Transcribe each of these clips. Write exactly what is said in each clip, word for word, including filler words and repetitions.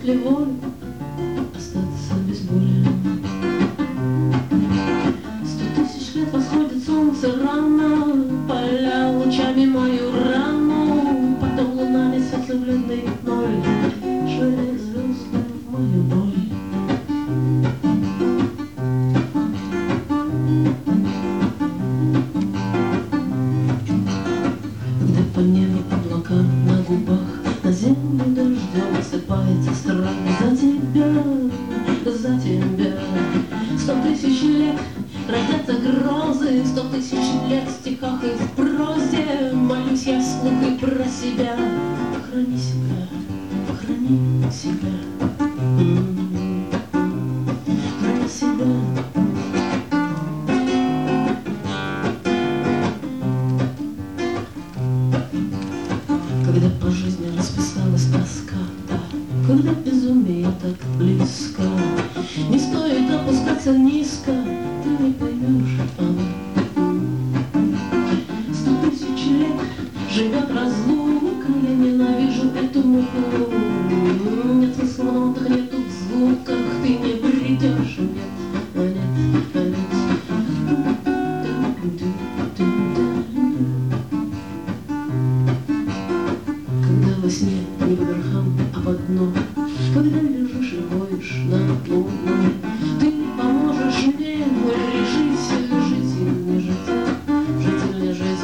ли волю остаться без боли? Сто тысяч лет восходит солнце рано, поля лучами мою рану, потом лунами светло-бледной ноль швыряет звезды в мою боль. Где по небу облака на губах, на землю дождем осыпается страх. За тебя, за тебя. Сто тысяч лет родятся грозы, сто тысяч лет в стихах и в прозе. Молюсь я вслух и про себя. Похорони себя, похорони себя. Похорони себя. Когда по жизни расписалась тоска, да, когда безумие так близко, не стоит опускаться низко, ты не поймешь, а сто тысяч лет живет разлука, я ненавижу эту муку. Нет смысла в нотах, нету в звуках, ты не придешь, нет, а нет, а нет. Когда во сне не по верхам, а по дну, когда лежишь и воешь над луной, ты не поможешь мне решить, жить или не жить, жить или не жить.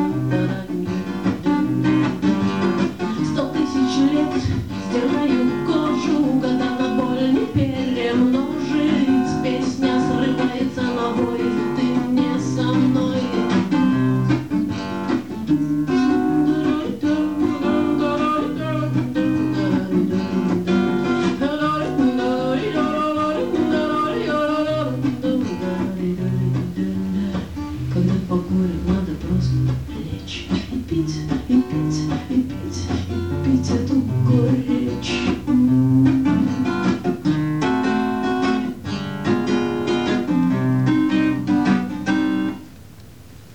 Сто тысяч лет стираю кожу, года на боль не перемножить, песня срывается на бой, ты не со мной. Когда по горю надо просто лечь и пить, и пить, и пить, и пить.